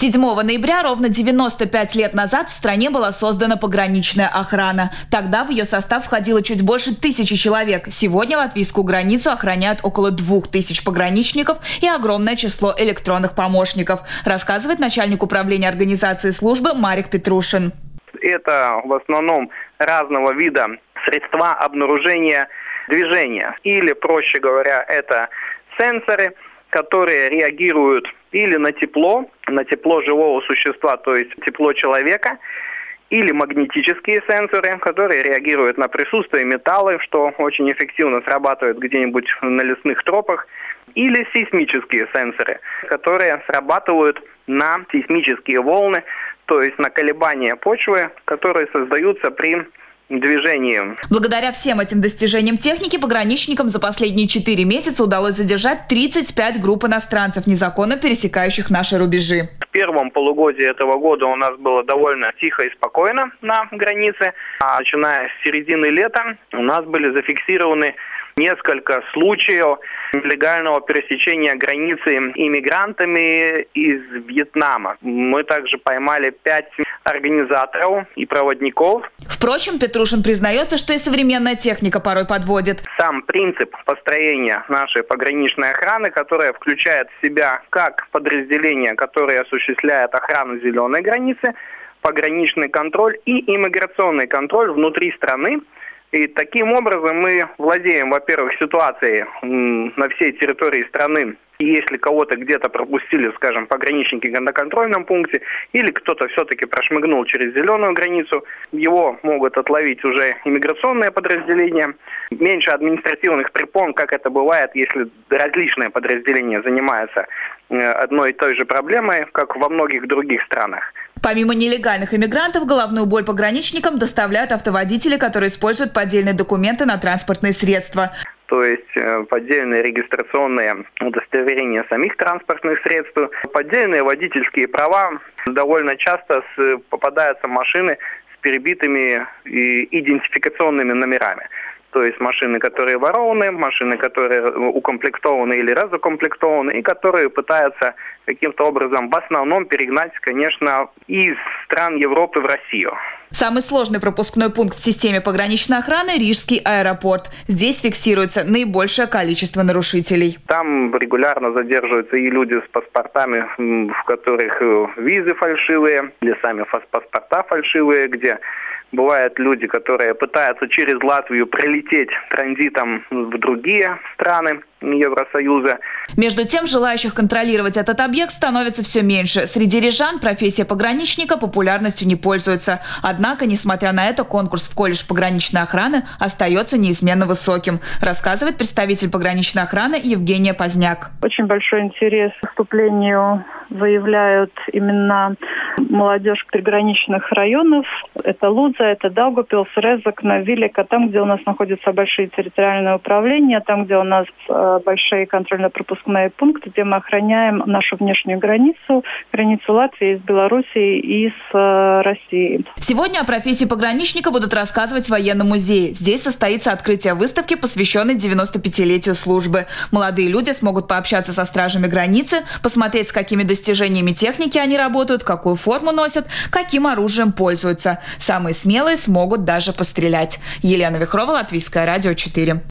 7 ноября, ровно 95 лет назад, в стране была создана пограничная охрана. Тогда в ее состав входило чуть больше 1000 человек. Сегодня латвийскую границу охраняют около 2000 пограничников и огромное число электронных помощников, рассказывает начальник управления организации службы Марик Петрушин. Это в основном разного вида средства обнаружения движения. Или, проще говоря, это сенсоры, которые реагируют или на тепло живого существа, то есть тепло человека, или магнетические сенсоры, которые реагируют на присутствие металла, что очень эффективно срабатывает где-нибудь на лесных тропах, или сейсмические сенсоры, которые срабатывают на сейсмические волны, то есть на колебания почвы, которые создаются при движении. Благодаря всем этим достижениям техники пограничникам за последние 4 месяца удалось задержать 35 групп иностранцев, незаконно пересекающих наши рубежи. В первом полугодии этого года у нас было довольно тихо и спокойно на границе, а начиная с середины лета у нас были зафиксированы несколько случаев нелегального пересечения границы иммигрантами из Вьетнама. Мы также поймали 5 организаторов и проводников. Впрочем, Петрушин признается, что и современная техника порой подводит. Сам принцип построения нашей пограничной охраны, которая включает в себя как подразделения, которые осуществляют охрану зеленой границы, пограничный контроль и иммиграционный контроль внутри страны. И таким образом мы владеем, во-первых, ситуацией на всей территории страны. Если кого-то где-то пропустили, скажем, пограничники на контрольном пункте, или кто-то все-таки прошмыгнул через зеленую границу, его могут отловить уже иммиграционные подразделения. Меньше административных препон, как это бывает, если различные подразделения занимаются одной и той же проблемой, как во многих других странах. Помимо нелегальных иммигрантов, головную боль пограничникам доставляют автоводители, которые используют поддельные документы на транспортные средства. То есть поддельные регистрационные удостоверения самих транспортных средств, поддельные водительские права. Довольно часто попадаются машины с перебитыми идентификационными номерами. То есть машины, которые ворованы, машины, которые укомплектованы или разукомплектованы, и которые пытаются каким-то образом в основном перегнать, конечно, из стран Европы в Россию. Самый сложный пропускной пункт в системе пограничной охраны – Рижский аэропорт. Здесь фиксируется наибольшее количество нарушителей. Там регулярно задерживаются и люди с паспортами, в которых визы фальшивые, или сами паспорта фальшивые, где бывают люди, которые пытаются через Латвию прилететь транзитом в другие страны Евросоюза. Между тем, желающих контролировать этот объект становится все меньше. Среди рижан профессия пограничника популярностью не пользуется. Однако, несмотря на это, конкурс в колледж пограничной охраны остается неизменно высоким, рассказывает представитель пограничной охраны Евгения Поздняк. Очень большой интерес к вступлению выявляют именно молодежь приграничных районов. Это Лудза, это Даугавпилс, Резекне, Вилека, там, где у нас находятся большие территориальные управления, там, где у нас большие контрольно-пропускные пункты, где мы охраняем нашу внешнюю границу Латвии с Белоруссией и с Россией. Сегодня о профессии пограничника будут рассказывать в военном музее. Здесь состоится открытие выставки, посвященной 95-летию службы. Молодые люди смогут пообщаться со стражами границы, посмотреть, с какими достижениями техники они работают, какую форму носят, каким оружием пользуются. Самые смелые смогут даже пострелять. Елена Вихрова, Латвийское радио 4.